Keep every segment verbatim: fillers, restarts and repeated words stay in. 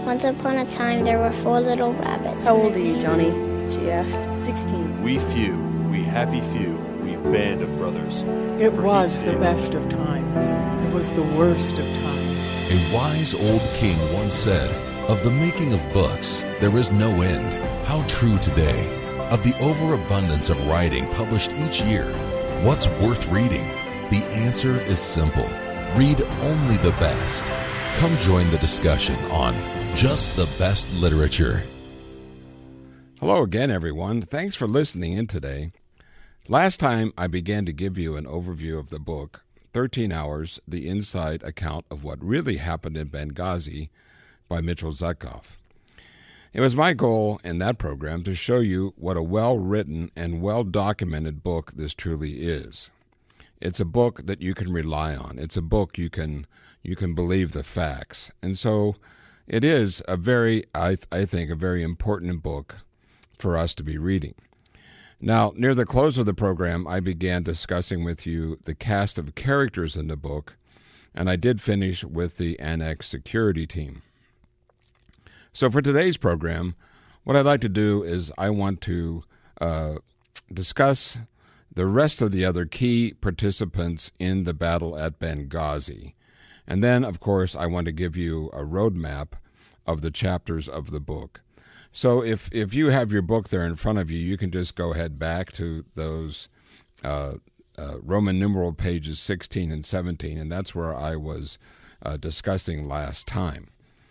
Once upon a time, there were four little rabbits. How old are you, Johnny? She asked. Sixteen. We few, we happy few, we band of brothers. It was the best of times. It was the worst of times. A wise old king once said, "Of the making of books, there is no end." How true today. Of the overabundance of writing published each year, what's worth reading? The answer is simple. Read only the best. Come join the discussion on Just the Best Literature. Hello again, everyone. Thanks for listening in today. Last time I began to give you an overview of the book, thirteen hours, the inside account of what really happened in Benghazi by Mitchell Zuckoff. It was my goal in that program to show you what a well-written and well-documented book this truly is. It's a book that you can rely on. It's a book you can you can believe the facts. And so it is a very, I, I think, a very important book for us to be reading. Now, near the close of the program, I began discussing with you the cast of characters in the book, and I did finish with the Annex security team. So for today's program, what I'd like to do is I want to uh, discuss the rest of the other key participants in the battle at Benghazi. And then, of course, I want to give you a roadmap of the chapters of the book. So if, if you have your book there in front of you, you can just go ahead back to those uh, uh, Roman numeral pages sixteen and seventeen, and that's where I was uh, discussing last time.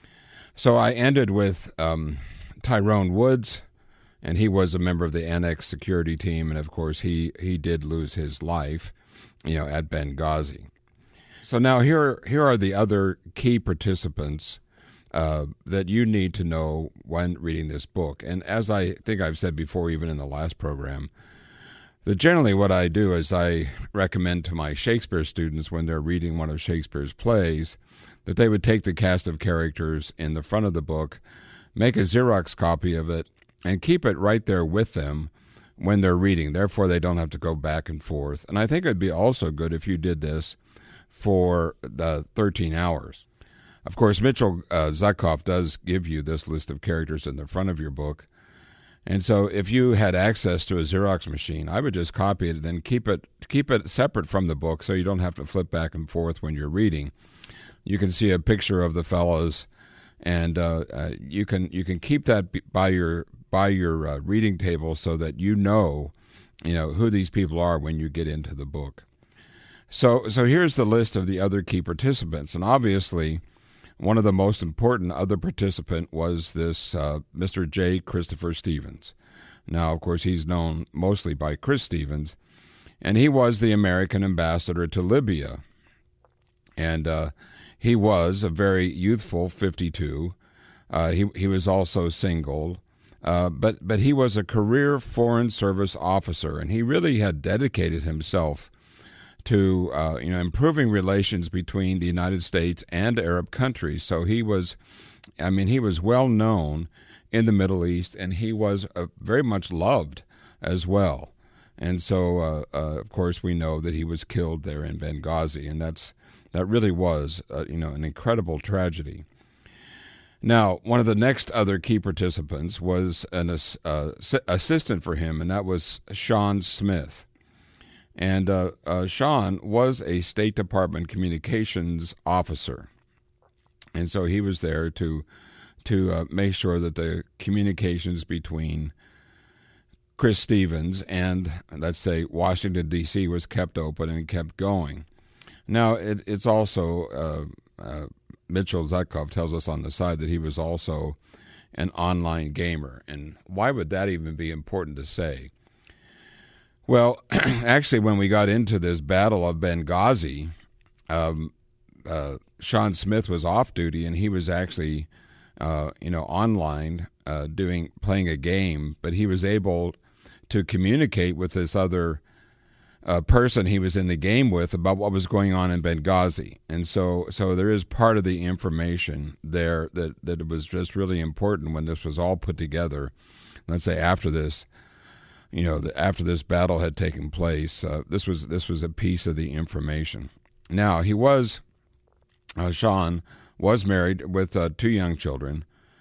So I ended with um, Tyrone Woods, and he was a member of the Annex security team, and of course he, he did lose his life, you know, at Benghazi. So now here here are the other key participants uh, that you need to know when reading this book. And as I think I've said before, even in the last program, that generally what I do is I recommend to my Shakespeare students when they're reading one of Shakespeare's plays that they would take the cast of characters in the front of the book, make a Xerox copy of it, and keep it right there with them when they're reading. Therefore, they don't have to go back and forth. And I think it would be also good if you did this for the thirteen hours. Of course, Mitchell uh, Zuckoff does give you this list of characters in the front of your book. And so if you had access to a Xerox machine, I would just copy it and then keep it keep it separate from the book so you don't have to flip back and forth when you're reading. You can see a picture of the fellows, and uh, uh, you can you can keep that by your by your uh, reading table so that you know, you know who these people are when you get into the book. So so here's the list of the other key participants, and obviously, one of the most important other participant was this uh, Mister J. Christopher Stevens. Now, of course, he's known mostly by Chris Stevens, and he was the American ambassador to Libya, and uh, he was a very youthful fifty-two. Uh, he he was also single, uh, but but he was a career Foreign Service officer, and he really had dedicated himself to uh, you know improving relations between the United States and Arab countries. So he was, I mean, he was well known in the Middle East, and he was uh, very much loved as well. And so, uh, uh, of course, we know that he was killed there in Benghazi, and that's that really was uh, you know an incredible tragedy. Now, one of the next other key participants was an uh, assistant for him, and that was Sean Smith. And uh, uh, Sean was a State Department communications officer, and so he was there to to uh, make sure that the communications between Chris Stevens and, let's say, Washington, D C was kept open and kept going. Now, it, it's also, uh, uh, Mitchell Zuckoff tells us on the side that he was also an online gamer, and why would that even be important to say? Well, actually, when we got into this battle of Benghazi, um, uh, Sean Smith was off duty, and he was actually, uh, you know, online uh, doing playing a game. But he was able to communicate with this other uh, person he was in the game with about what was going on in Benghazi, and so so there is part of the information there that that it was just really important when this was all put together. Let's say after this. You know, the, after this battle had taken place, uh, this was this was a piece of the information. Now, he was, uh, Sean was married with uh, two young children,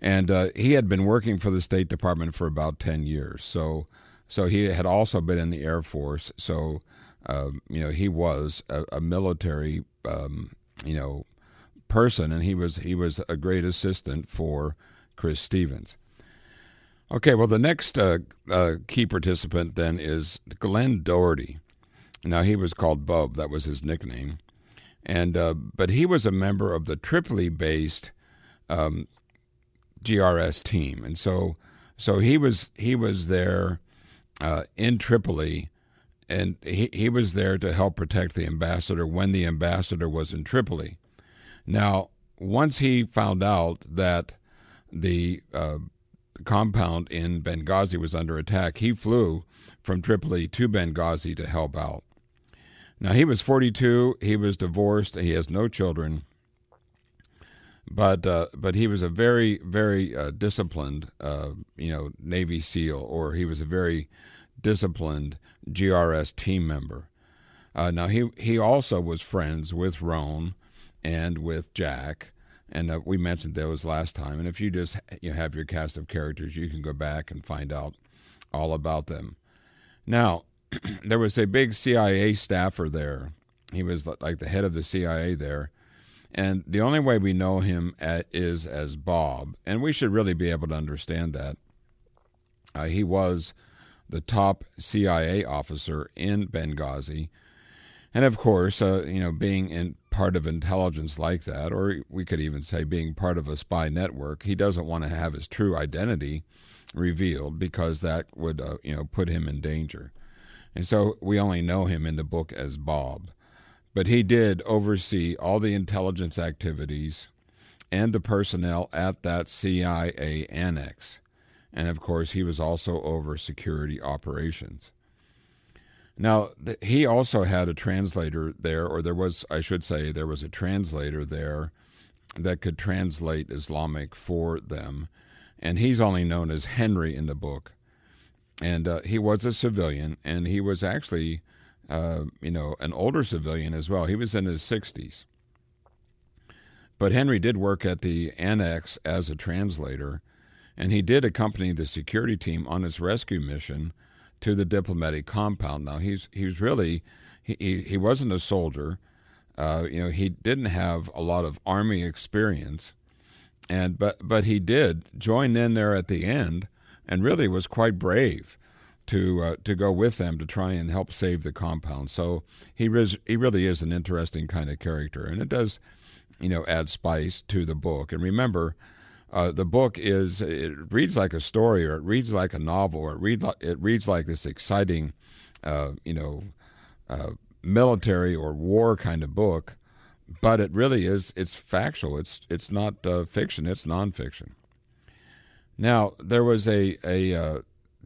And uh, he had been working for the State Department for about ten years. So so he had also been in the Air Force. So, um, you know, he was a, a military, um, you know, person, and he was he was a great assistant for Chris Stevens. Okay, well, the next uh, uh, key participant then is Glenn Doherty. Now, he was called Bub. That was his nickname. and uh, But he was a member of the Tripoli-based um, G R S team. And so so he was he was there uh, in Tripoli, and he, he was there to help protect the ambassador when the ambassador was in Tripoli. Now, once he found out that the uh, compound in Benghazi was under attack, he flew from Tripoli to Benghazi to help out. Now, he was forty-two, he was divorced, he has no children, but uh, but he was a very, very uh, disciplined, uh, you know, Navy SEAL, or he was a very disciplined G R S team member. Uh, now, he, he also was friends with Roan and with Jack, and uh, we mentioned those last time. And if you just you know, have your cast of characters, you can go back and find out all about them. Now, there was a big C I A staffer there. He was like the head of the C I A there. And the only way we know him at, is as Bob. And we should really be able to understand that. Uh, he was the top C I A officer in Benghazi. And of course, uh, you know, being in part of intelligence like that, or we could even say being part of a spy network, he doesn't want to have his true identity revealed because that would, uh, you know, put him in danger. And so we only know him in the book as Bob. But he did oversee all the intelligence activities and the personnel at that C I A annex. And of course, he was also over security operations. Now, th- he also had a translator there, or there was, I should say, there was a translator there that could translate Islamic for them. And he's only known as Henry in the book. And uh, he was a civilian, and he was actually, uh, you know, an older civilian as well. He was in his sixties. But Henry did work at the annex as a translator, and he did accompany the security team on its rescue mission to the diplomatic compound. Now, he's he was really, he, he, he wasn't a soldier. Uh, you know, he didn't have a lot of Army experience, and but but he did join in there at the end, and really was quite brave to uh, to go with them to try and help save the compound. So he res- he really is an interesting kind of character, and it does, you know, add spice to the book. And remember, uh, the book is it reads like a story, or it reads like a novel, or it read like, it reads like this exciting, uh, you know, uh, military or war kind of book. But it really is. It's factual. It's it's not uh, fiction. It's nonfiction. Now, there was a, a uh,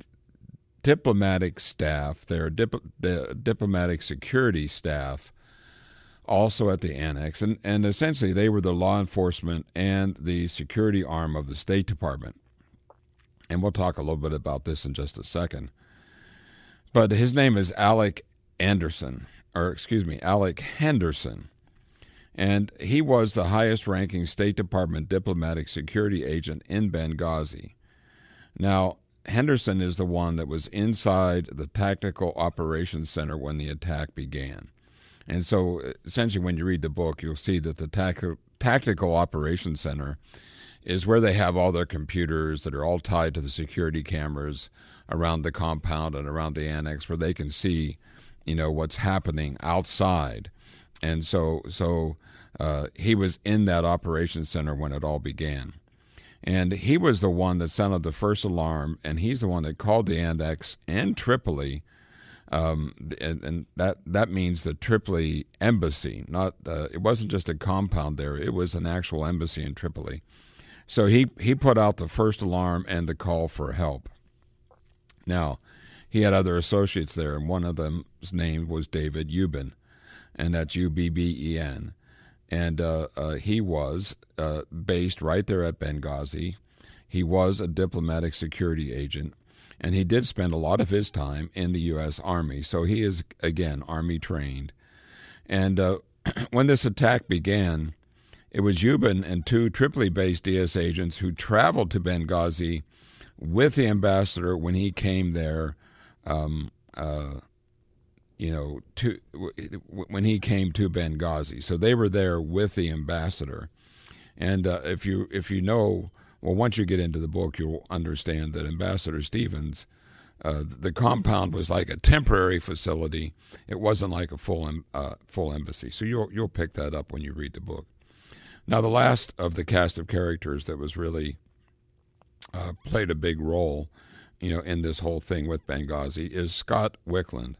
diplomatic staff there, dip, the diplomatic security staff, also at the annex, and, and essentially they were the law enforcement and the security arm of the State Department. And we'll talk a little bit about this in just a second. But his name is Alec Anderson, or excuse me, Alec Henderson. And he was the highest-ranking State Department diplomatic security agent in Benghazi. Now, Henderson is the one that was inside the Tactical Operations Center when the attack began. And so, essentially, when you read the book, you'll see that the tac- Tactical Operations Center is where they have all their computers that are all tied to the security cameras around the compound and around the annex, where they can see, you know, what's happening outside. And so so uh, he was in that operations center when it all began. And he was the one that sounded the first alarm, and he's the one that called the annex and Tripoli, um, and, and that, that means the Tripoli embassy. Not uh, it wasn't just a compound there, it was an actual embassy in Tripoli. So he, he put out the first alarm and the call for help. Now, he had other associates there, and one of them's name was David Ubben. And that's U B B E N. And uh, uh, he was uh, based right there at Benghazi. He was a diplomatic security agent, and he did spend a lot of his time in the U S Army. So he is, again, Army trained. And uh, when this attack began, it was Yubin and two Tripoli-based D S agents who traveled to Benghazi with the ambassador when he came there, um, uh, you know, to when he came to Benghazi. So they were there with the ambassador. And uh, if you if you know, well, once you get into the book, you'll understand that Ambassador Stevens, uh, the compound was like a temporary facility. It wasn't like a full uh, full embassy. So you'll you'll pick that up when you read the book. Now, the last of the cast of characters that was really uh, played a big role, you know, in this whole thing with Benghazi is Scott Wickland.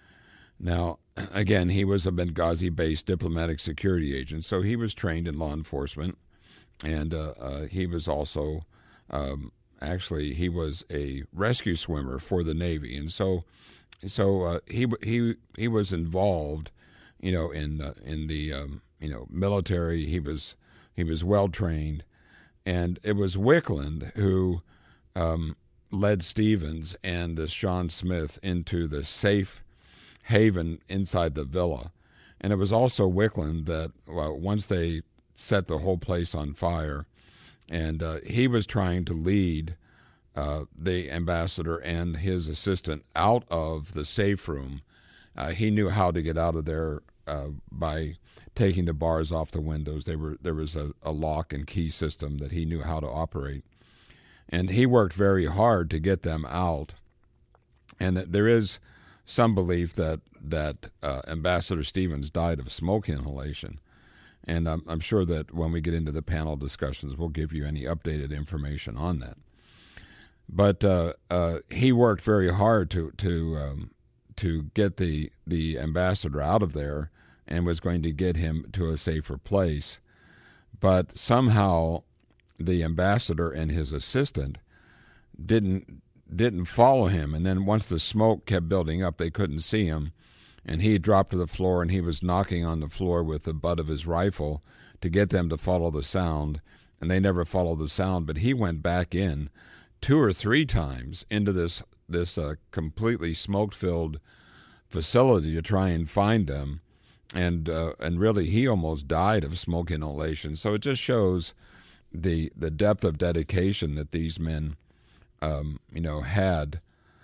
Now, again, he was a Benghazi-based diplomatic security agent, so he was trained in law enforcement, and uh, uh, he was also, um, actually, he was a rescue swimmer for the Navy, and so, so uh, he he he was involved, you know, in uh, in the um, you know military. He was he was well trained, and it was Wickland who um, led Stevens and uh, Sean Smith into the safe haven inside the villa. And it was also Wickland that, well, once they set the whole place on fire, and uh, he was trying to lead uh, the ambassador and his assistant out of the safe room. Uh, he knew how to get out of there uh, by taking the bars off the windows. They were there was a, a lock and key system that he knew how to operate. And he worked very hard to get them out. And there is some belief that that uh, Ambassador Stevens died of smoke inhalation, and I'm, I'm sure that when we get into the panel discussions, we'll give you any updated information on that. But uh, uh, he worked very hard to to um, to get the the ambassador out of there, and was going to get him to a safer place. But somehow, the ambassador and his assistant didn't. didn't follow him, and then once the smoke kept building up, they couldn't see him, and he dropped to the floor, and he was knocking on the floor with the butt of his rifle to get them to follow the sound, and they never followed the sound. But he went back in two or three times into this this uh, completely smoke-filled facility to try and find them, and uh, and really he almost died of smoke inhalation. So it just shows the the depth of dedication that these men Um, you know, had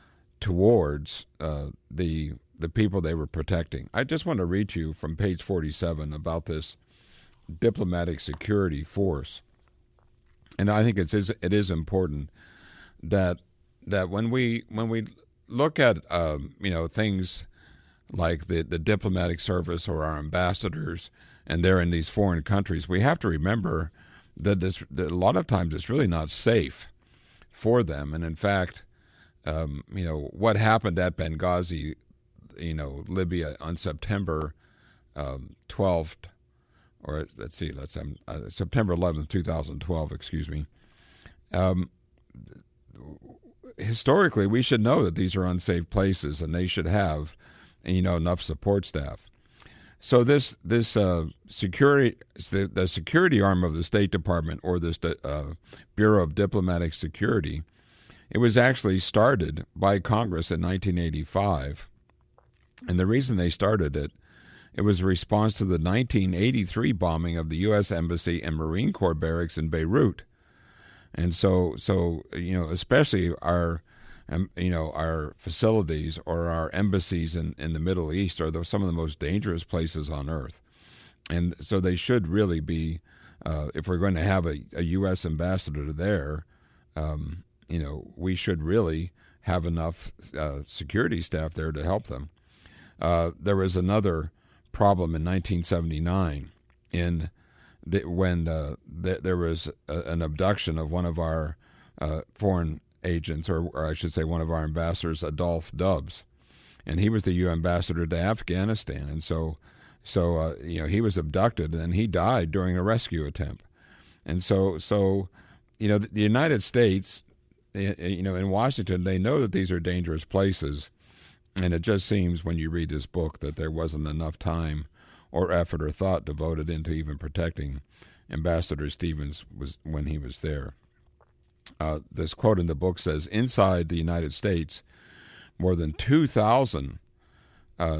towards uh, the the people they were protecting. I just want to read to you from page forty-seven about this diplomatic security force, and I think it is it is important that that when we when we look at um, you know things like the the diplomatic service or our ambassadors, and they're in these foreign countries, we have to remember that this that a lot of times it's really not safe for them. And in fact, um, you know, what happened at Benghazi, you know, Libya on September um, twelfth, or let's see, let's um, uh, September eleventh, two thousand twelve, excuse me. Um, historically, we should know that these are unsafe places, and they should have, you know, enough support staff. So this this uh, security the, the security arm of the State Department, or this uh, Bureau of Diplomatic Security, it was actually started by Congress in nineteen eighty-five, and the reason they started it, it was a response to the nineteen eighty-three bombing of the U S Embassy and Marine Corps barracks in Beirut, and so so you know especially our. Um, you know, our facilities or our embassies in, in the Middle East are the, some of the most dangerous places on earth. And so they should really be, uh, if we're going to have a, a U S ambassador there, um, you know, we should really have enough uh, security staff there to help them. Uh, there was another problem in nineteen seventy-nine in the, when uh, th- there was a, an abduction of one of our uh, foreign agents, or, or I should say one of our ambassadors, Adolph Dubs, and he was the U S ambassador to Afghanistan, and so so uh, you know he was abducted and he died during a rescue attempt. And so so you know the, the United States, you know in Washington, they know that these are dangerous places, and it just seems when you read this book that there wasn't enough time or effort or thought devoted into even protecting Ambassador Stevens was when he was there. Uh, this quote in the book says, inside the United States, more than two thousand uh,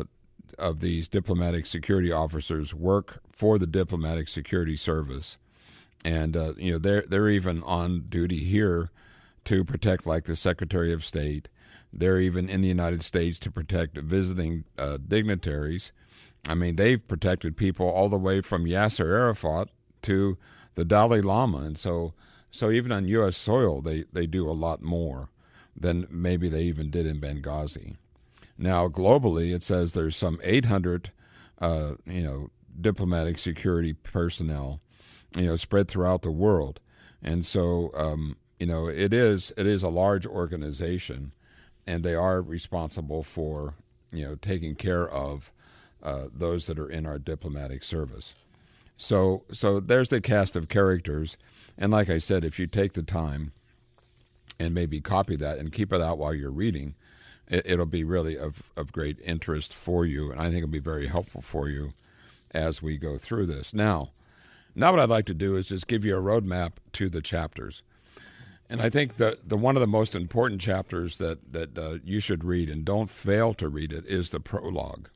of these diplomatic security officers work for the Diplomatic Security Service, and uh, you know they're they're even on duty here to protect, like, the Secretary of State. They're even in the United States to protect visiting uh, dignitaries. I mean, they've protected people all the way from Yasser Arafat to the Dalai Lama, and so so even on U S soil, they, they do a lot more than maybe they even did in Benghazi. Now, globally, it says there's some eight hundred, uh, you know, diplomatic security personnel, you know, spread throughout the world, and so um, you know, it is it is a large organization, and they are responsible for, you know, taking care of uh, those that are in our diplomatic service. So so there's the cast of characters, and like I said, if you take the time and maybe copy that and keep it out while you're reading, it, it'll be really of, of great interest for you, and I think it'll be very helpful for you as we go through this. Now, now what I'd like to do is just give you a roadmap to the chapters. And I think that the one of the most important chapters that, that uh, you should read, and don't fail to read it, is the prologue.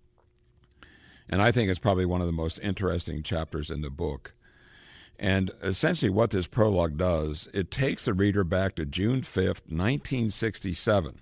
And I think it's probably one of the most interesting chapters in the book. And essentially what this prologue does, it takes the reader back to June fifth, nineteen sixty-seven.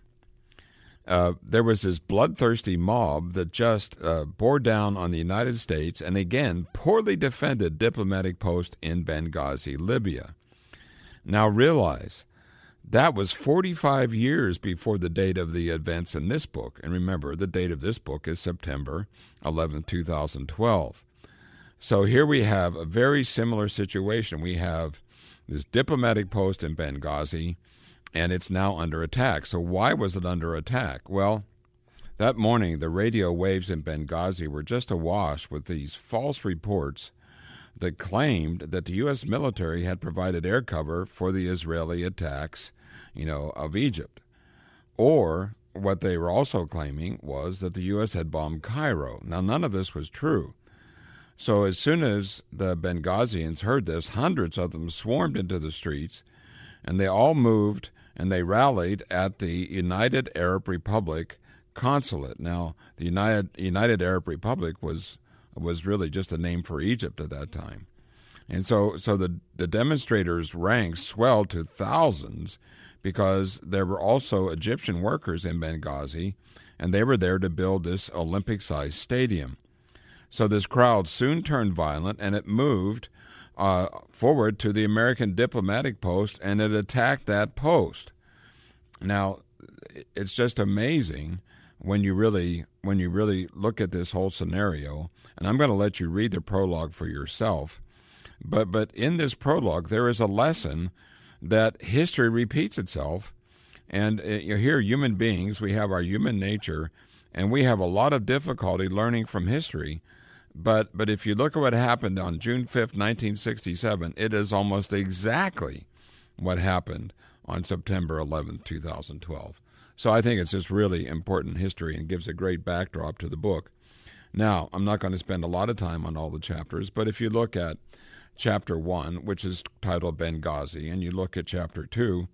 Uh, there was this bloodthirsty mob that just uh, bore down on the United States and again poorly defended diplomatic post in Benghazi, Libya. Now realize that was forty-five years before the date of the events in this book. And remember, the date of this book is September eleventh, two thousand twelve. So here we have a very similar situation. We have this diplomatic post in Benghazi, and it's now under attack. So why was it under attack? Well, that morning, the radio waves in Benghazi were just awash with these false reports that claimed that the U S military had provided air cover for the Israeli attacks, you know, of Egypt. Or what they were also claiming was that the U S had bombed Cairo. Now, none of this was true. So as soon as the Benghazians heard this, hundreds of them swarmed into the streets, and they all moved and they rallied at the United Arab Republic consulate. Now, the United United Arab Republic was was really just a name for Egypt at that time. And so so the, the demonstrators' ranks swelled to thousands because there were also Egyptian workers in Benghazi, and they were there to build this Olympic-sized stadium. So this crowd soon turned violent, and it moved uh, forward to the American diplomatic post, and it attacked that post. Now, it's just amazing when you really when you really look at this whole scenario, and I'm going to let you read the prologue for yourself. But but in this prologue, there is a lesson that history repeats itself, and uh, you hear human beings, we have our human nature, and we have a lot of difficulty learning from history. But but if you look at what happened on June fifth, nineteen sixty-seven, it is almost exactly what happened on September eleventh, two thousand twelve. So I think it's just really important history and gives a great backdrop to the book. Now, I'm not going to spend a lot of time on all the chapters, but if you look at chapter one, which is titled Benghazi, and you look at chapter two,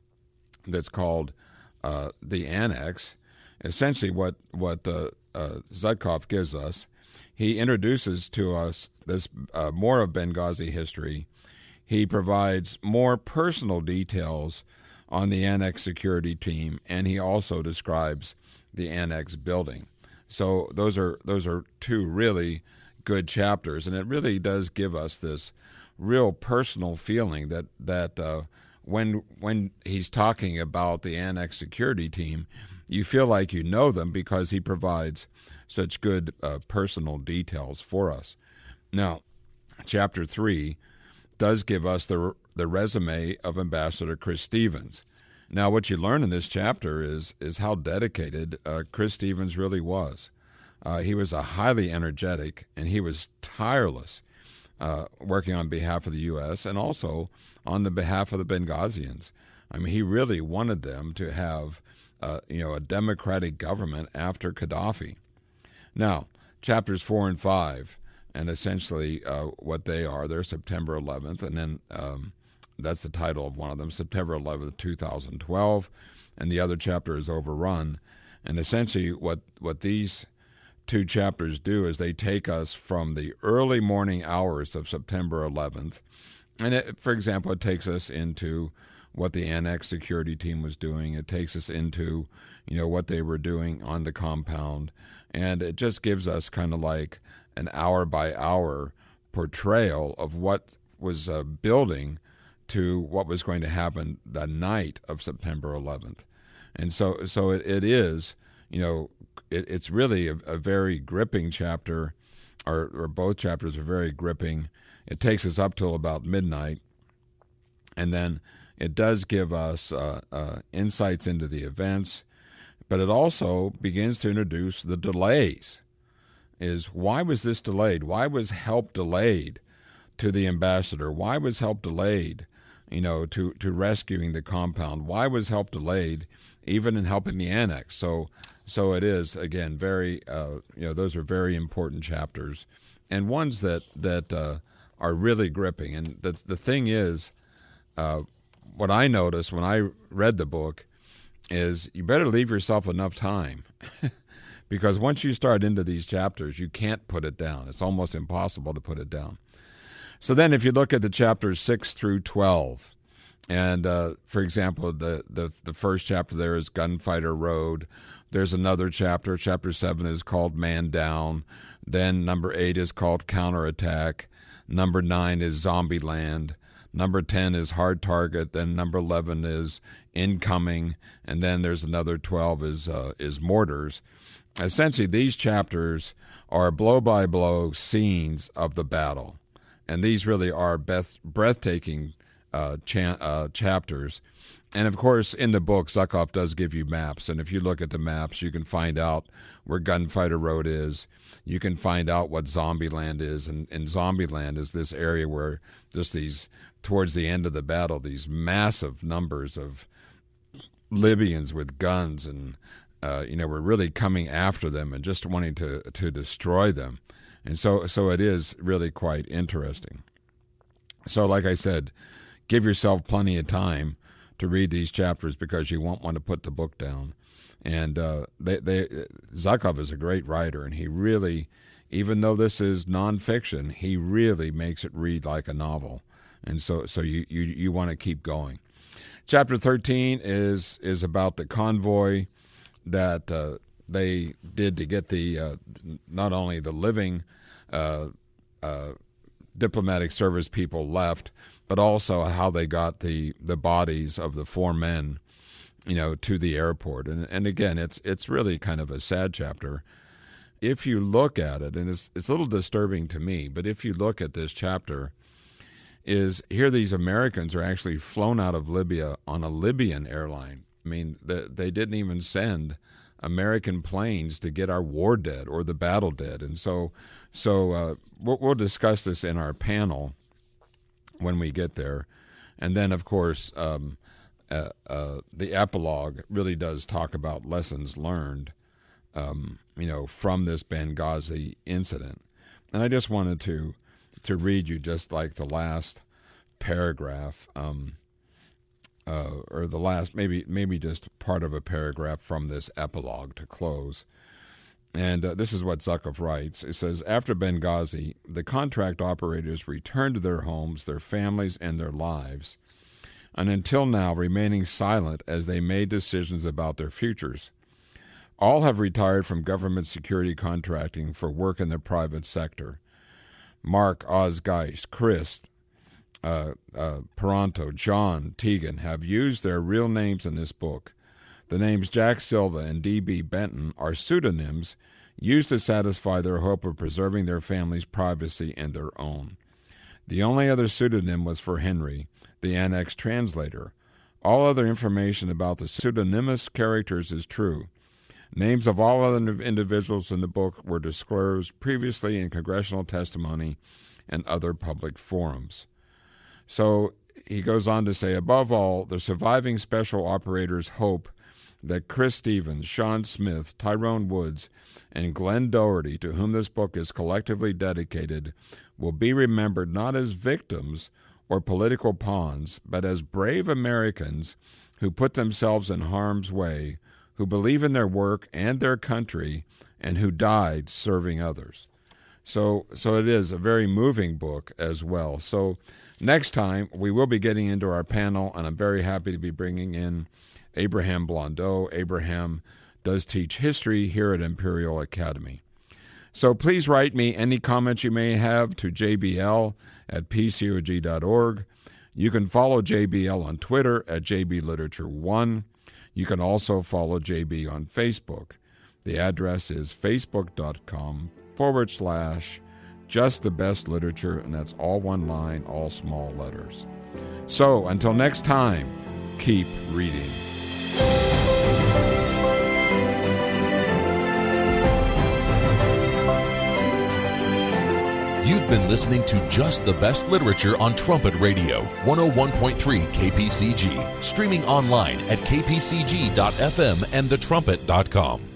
that's called uh, the Annex, essentially what, what uh, uh, Zutkov gives us, he introduces to us this uh, more of Benghazi history. He provides more personal details on the Annex security team, and he also describes the Annex building. So those are those are two really good chapters, and it really does give us this real personal feeling that that uh, when when he's talking about the Annex security team, you feel like you know them because he provides such good uh, personal details for us. Now, chapter three does give us the the resume of Ambassador Chris Stevens. Now, what you learn in this chapter is is how dedicated uh, Chris Stevens really was. Uh, he was a highly energetic, and he was tireless, uh, working on behalf of the U S and also on the behalf of the Benghazians. I mean, he really wanted them to have, uh, you know, a democratic government after Gaddafi. Now, chapters four and five, and essentially uh, what they are, they're September eleventh, and then um, that's the title of one of them, September eleventh, two thousand twelve, and the other chapter is Overrun. And essentially what, what these two chapters do is they take us from the early morning hours of September eleventh. And it, for example, it takes us into what the Annex security team was doing. It takes us into, you know, what they were doing on the compound. And it just gives us kind of like an hour by hour portrayal of what was uh, building to what was going to happen the night of September eleventh. And so so it, it is, you know, it, it's really a, a very gripping chapter, or, or both chapters are very gripping. It takes us up till about midnight, and then it does give us uh, uh, insights into the events, but it also begins to introduce the delays. Is why was this delayed? Why was help delayed to the ambassador? Why was help delayed, you know, to, to rescuing the compound? Why was help delayed even in helping the Annex? So so it is, again, very, uh, you know, those are very important chapters, and ones that, that uh, are really gripping. And the, the thing is, uh, what I noticed when I read the book is you better leave yourself enough time because once you start into these chapters, you can't put it down. It's almost impossible to put it down. So then if you look at the chapters six through twelve, and uh, for example, the, the, the first chapter there is Gunfighter Road. There's another chapter. Chapter seven is called Man Down. Then number eight is called Counterattack. Number nine is Zombieland. Number ten is Hard Target. Then number eleven is Incoming. And then there's another twelve is uh, is Mortars. Essentially, these chapters are blow-by-blow scenes of the battle. And these really are breath- breathtaking uh, cha- uh, chapters. And, of course, in the book, Zukov does give you maps. And if you look at the maps, you can find out where Gunfighter Road is. You can find out what Zombieland is. And, and Zombieland is this area where just these, towards the end of the battle, these massive numbers of Libyans with guns and, uh, you know, were really coming after them and just wanting to, to destroy them. And so, so it is really quite interesting. So, like I said, give yourself plenty of time to read these chapters because you won't want to put the book down. And uh, they, they, Zukov is a great writer, and he really, even though this is nonfiction, he really makes it read like a novel. And so, so you, you, you want to keep going. Chapter thirteen is is about the convoy that uh, they did to get the uh, not only the living uh, uh, diplomatic service people left, but also how they got the, the bodies of the four men, you know, to the airport. And and again, it's it's really kind of a sad chapter. If you look at it, and it's it's a little disturbing to me, but if you look at this chapter, is here these Americans are actually flown out of Libya on a Libyan airline. I mean, the, they didn't even send American planes to get our war dead or the battle dead. And so, so uh, we'll, we'll discuss this in our panel when we get there. And then, of course, um, uh, uh, the epilogue really does talk about lessons learned, um, you know, from this Benghazi incident. And I just wanted to to read you just like the last paragraph, um, uh, or the last, maybe maybe just part of a paragraph from this epilogue to close. And uh, this is what Zukov writes. It says, after Benghazi, the contract operators returned to their homes, their families, and their lives, and until now remaining silent as they made decisions about their futures. All have retired from government security contracting for work in the private sector. Mark Osgeist, Chris, uh, uh, Peranto, John, Tegan have used their real names in this book. The names Jack Silva and D B Benton are pseudonyms used to satisfy their hope of preserving their family's privacy and their own. The only other pseudonym was for Henry, the Annex translator. All other information about the pseudonymous characters is true. Names of all other individuals in the book were disclosed previously in congressional testimony and other public forums. So he goes on to say, above all, the surviving special operators hope that Chris Stevens, Sean Smith, Tyrone Woods, and Glenn Doherty, to whom this book is collectively dedicated, will be remembered not as victims or political pawns, but as brave Americans who put themselves in harm's way, who believe in their work and their country, and who died serving others. So, so it is a very moving book as well. So next time we will be getting into our panel, and I'm very happy to be bringing in Abraham Blondeau. Abraham does teach history here at Imperial Academy. So please write me any comments you may have to j b l at p c o g dot org. You can follow J B L on Twitter at j b literature one. You can also follow J B on Facebook. The address is facebook.com forward slash just the best literature, and that's all one line, all small letters. So until next time, keep reading. You've been listening to Just the Best Literature on Trumpet Radio, one oh one point three K P C G, streaming online at k p c g dot f m and the trumpet dot com.